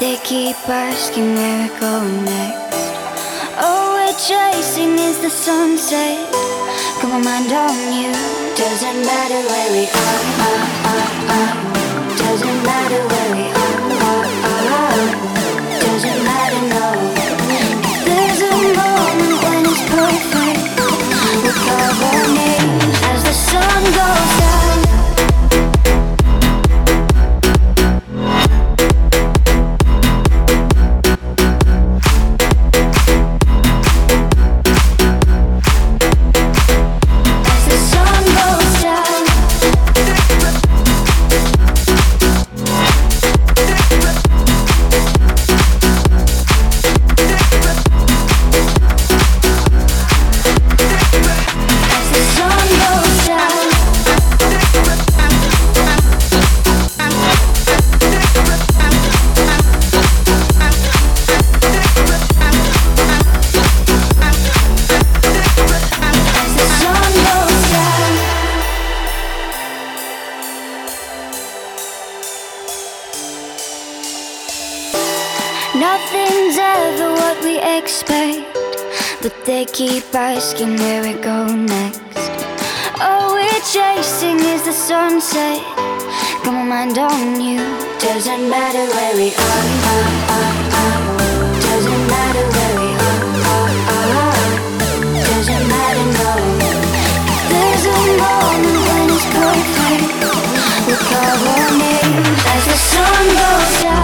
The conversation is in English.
they keep asking where we're going next. All we're chasing is the sunset. Got my mind on you. Doesn't matter where we are. Doesn't matter where we are. Doesn't matter, no. There's a moment when it's perfect. We call our names as the sun goes down. Nothing's ever what we expect, but they keep asking where we go next. All we're chasing is the sunset. Got my mind on you. Doesn't matter where we are. Doesn't matter where we are. Doesn't matter, no. There's a moment when it's perfect. We call our names as the sun goes down.